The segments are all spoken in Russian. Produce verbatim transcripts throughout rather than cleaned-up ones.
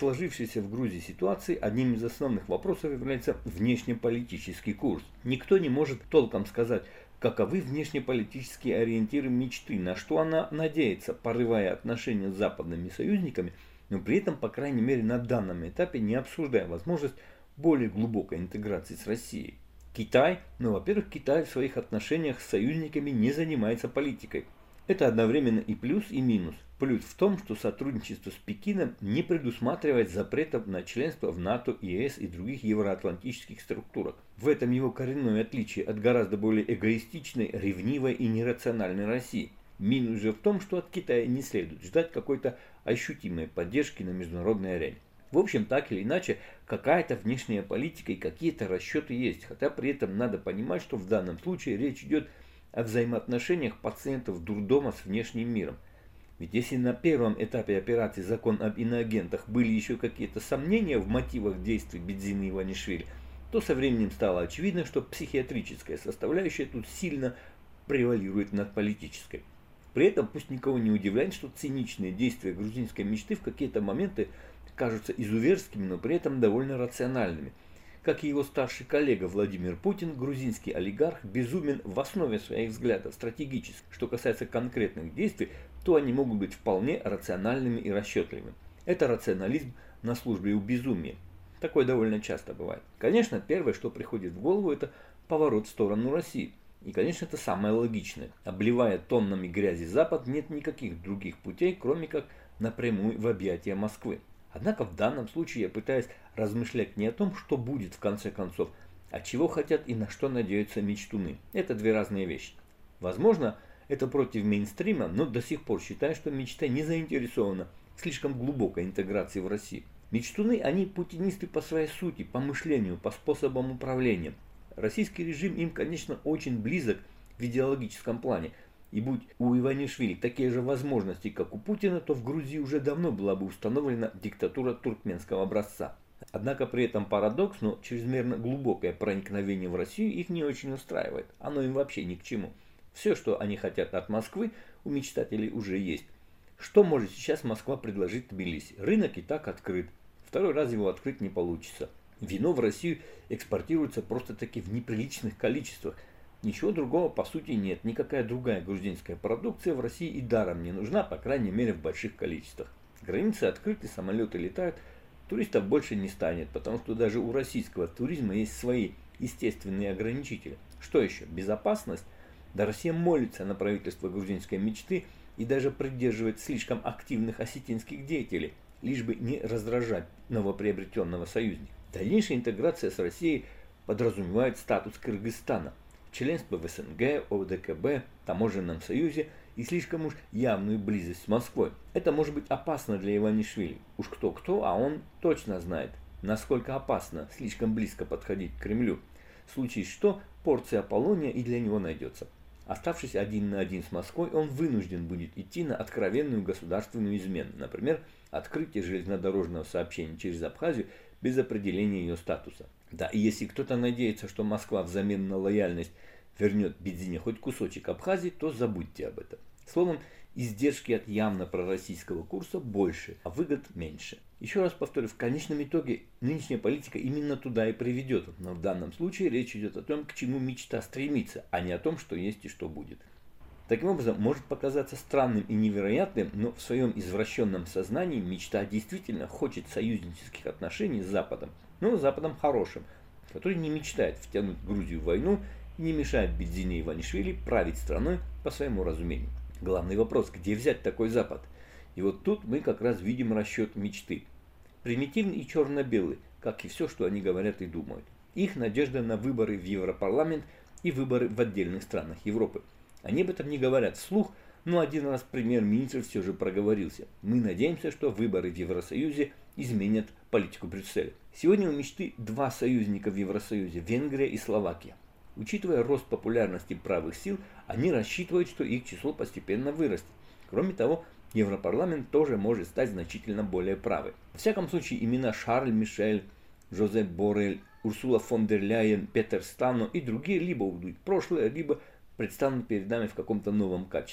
сложившейся в Грузии ситуации одним из основных вопросов является внешнеполитический курс. Никто не может толком сказать, каковы внешнеполитические ориентиры мечты, на что она надеется, порывая отношения с западными союзниками, но при этом, по крайней мере, на данном этапе не обсуждая возможность более глубокой интеграции с Россией. Китай, ну, во-первых, Китай в своих отношениях с союзниками не занимается политикой. Это одновременно и плюс, и минус. Плюс в том, что сотрудничество с Пекином не предусматривает запретов на членство в НАТО, ЕС и других евроатлантических структурах. В этом его коренное отличие от гораздо более эгоистичной, ревнивой и нерациональной России. Минус же в том, что от Китая не следует ждать какой-то ощутимой поддержки на международной арене. В общем, так или иначе, какая-то внешняя политика и какие-то расчеты есть, хотя при этом надо понимать, что в данном случае речь идет о взаимоотношениях пациентов дурдома с внешним миром. Ведь если на первом этапе операции «Закон об иноагентах» были еще какие-то сомнения в мотивах действий Бедзины и Иванишвили, то со временем стало очевидно, что психиатрическая составляющая тут сильно превалирует над политической. При этом пусть никого не удивляет, что циничные действия грузинской мечты в какие-то моменты кажутся изуверскими, но при этом довольно рациональными. Как и его старший коллега Владимир Путин, грузинский олигарх безумен в основе своих взглядов стратегически. Что касается конкретных действий, то они могут быть вполне рациональными и расчетливыми. Это рационализм на службе у безумия. Такое довольно часто бывает. Конечно, первое, что приходит в голову, это поворот в сторону России. И, конечно, это самое логичное. Обливая тоннами грязи Запад, нет никаких других путей, кроме как напрямую в объятия Москвы. Однако в данном случае я пытаюсь размышлять не о том, что будет в конце концов, а чего хотят и на что надеются мечтуны. Это две разные вещи. Возможно, это против мейнстрима, но до сих пор считаю, что мечта не заинтересована в слишком глубокой интеграции в Россию. Мечтуны, они путинисты по своей сути, по мышлению, по способам управления. Российский режим им, конечно, очень близок в идеологическом плане. И будь у Иванишвили такие же возможности, как у Путина, то в Грузии уже давно была бы установлена диктатура туркменского образца. Однако при этом парадокс, но чрезмерно глубокое проникновение в Россию их не очень устраивает. Оно им вообще ни к чему. Все, что они хотят от Москвы, у мечтателей уже есть. Что может сейчас Москва предложить Тбилиси? Рынок и так открыт. Второй раз его открыть не получится. Вино в Россию экспортируется просто-таки в неприличных количествах. Ничего другого по сути нет. Никакая другая грузинская продукция в России и даром не нужна, по крайней мере в больших количествах. Границы открыты, самолеты летают, туристов больше не станет, потому что даже у российского туризма есть свои естественные ограничители. Что еще? Безопасность? Да Россия молится на правительство грузинской мечты и даже придерживает слишком активных осетинских деятелей, лишь бы не раздражать новоприобретенного союзника. Дальнейшая интеграция с Россией подразумевает статус Кыргызстана, членство в СНГ, ОДКБ, Таможенном союзе и слишком уж явную близость с Москвой. Это может быть опасно для Иванишвили. Уж кто-кто, а он точно знает, насколько опасно слишком близко подходить к Кремлю. В случае что, порция Аполлония и для него найдется. Оставшись один на один с Москвой, он вынужден будет идти на откровенную государственную измену, например, открытие железнодорожного сообщения через Абхазию без определения ее статуса. Да, и если кто-то надеется, что Москва взамен на лояльность вернет Бедзине хоть кусочек Абхазии, то забудьте об этом. Словом, издержки от явно пророссийского курса больше, а выгод меньше. Еще раз повторю, в конечном итоге нынешняя политика именно туда и приведет. Но в данном случае речь идет о том, к чему мечта стремится, а не о том, что есть и что будет. Таким образом, может показаться странным и невероятным, но в своем извращенном сознании мечта действительно хочет союзнических отношений с Западом, но с Западом хорошим, который не мечтает втянуть Грузию в войну и не мешает Бедзине и Иванишвили править страной по своему разумению. Главный вопрос, где взять такой Запад? И вот тут мы как раз видим расчет мечты. Примитивный и черно-белый, как и все, что они говорят и думают. Их надежда на выборы в Европарламент и выборы в отдельных странах Европы. Они об этом не говорят вслух, но один раз премьер-министр все же проговорился. Мы надеемся, что выборы в Евросоюзе изменят политику Брюсселя. Сегодня у мечты два союзника в Евросоюзе – Венгрия и Словакия. Учитывая рост популярности правых сил, они рассчитывают, что их число постепенно вырастет. Кроме того, Европарламент тоже может стать значительно более правым. Во всяком случае, имена Шарль Мишель, Жозеп Боррель, Урсула фон дер Ляйен, Петер Стано и другие либо уйдут в прошлое, либо предстанут перед нами в каком-то новом качестве.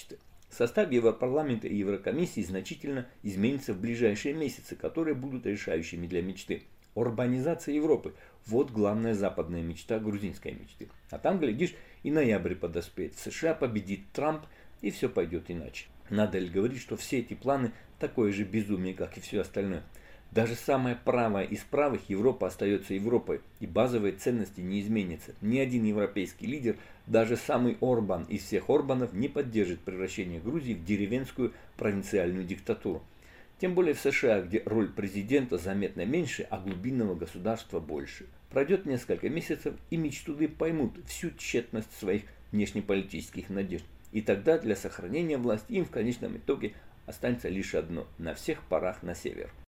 Состав Европарламента и Еврокомиссии значительно изменится в ближайшие месяцы, которые будут решающими для мечты. Урбанизация Европы – вот главная западная мечта грузинской мечты. А там, глядишь, и ноябрь подоспеет. В США победит Трамп, и все пойдет иначе. Надо ли говорить, что все эти планы такое же безумие, как и все остальное? Даже самая правая из правых Европа остается Европой, и базовые ценности не изменятся. Ни один европейский лидер, даже самый Орбан из всех Орбанов, не поддержит превращение Грузии в деревенскую провинциальную диктатуру. Тем более в США, где роль президента заметно меньше, а глубинного государства больше. Пройдет несколько месяцев, и мечтуны поймут всю тщетность своих внешнеполитических надежд. И тогда для сохранения власти им в конечном итоге останется лишь одно – на всех парах на север.